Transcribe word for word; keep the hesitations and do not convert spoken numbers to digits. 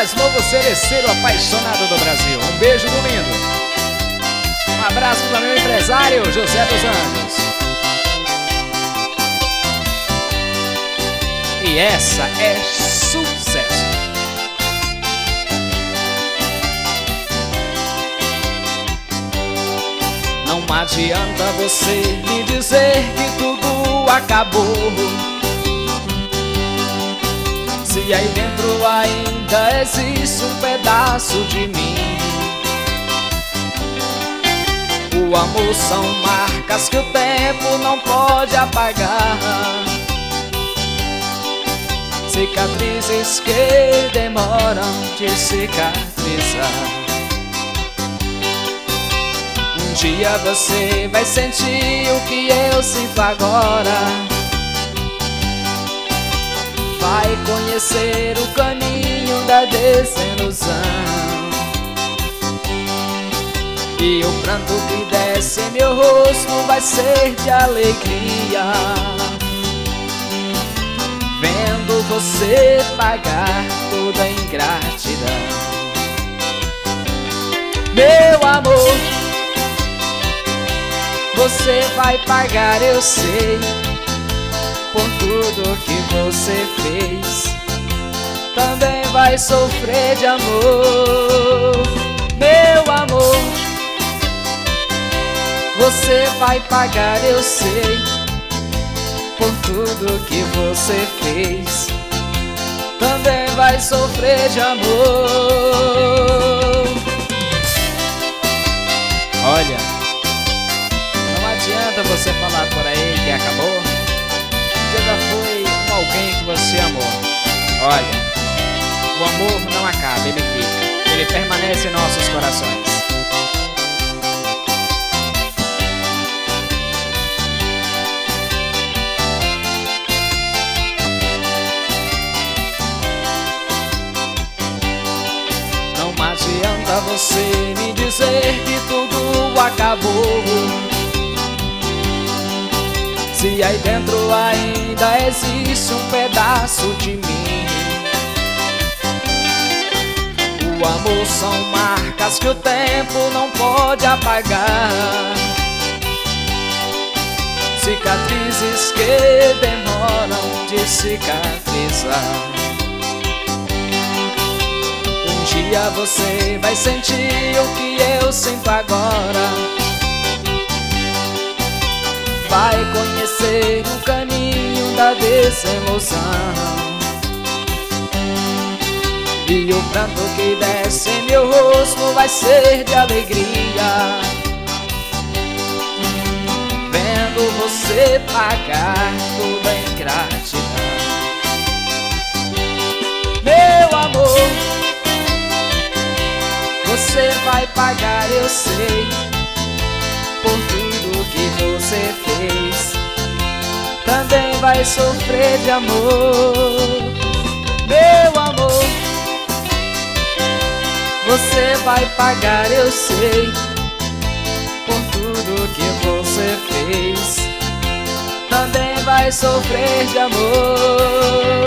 mais novo cereceiro apaixonado do Brasil. Um beijo do lindo. Um abraço para meu empresário José dos Anjos. E essa é sucesso. Não adianta você me dizer que tudo acabou, se aí dentro ainda existe um pedaço de mim. O amor são marcas que o tempo não pode apagar, cicatrizes que demoram de cicatrizar. Um dia você vai sentir o que eu sinto agora, vai conhecer o caminho da desilusão, e o pranto que desce em meu rosto vai ser de alegria, vendo você pagar toda a ingratidão. Meu amor, você vai pagar, eu sei, por tudo que você fez. Também vai sofrer de amor. Meu amor, você vai pagar, eu sei, por tudo que você fez. Também vai sofrer de amor. Olha, não adianta você falar por aí que acabou, que já foi com alguém que você amou. Olha, o amor não acaba, ele fica, ele permanece em nossos corações. Não adianta você me dizer que tudo acabou, se aí dentro ainda existe um pedaço de mim. O amor são marcas que o tempo não pode apagar, cicatrizes que demoram de cicatrizar. Um dia você vai sentir o que eu sinto agora, vai conhecer o caminho da desilusão, e o pranto que desce em meu rosto vai ser de alegria, vendo você pagar toda a ingratidão. Meu amor, você vai pagar, eu sei, por tudo que você fez. Também vai sofrer de amor. Meu amor, você vai pagar, eu sei, por tudo que você fez. Também vai sofrer de amor.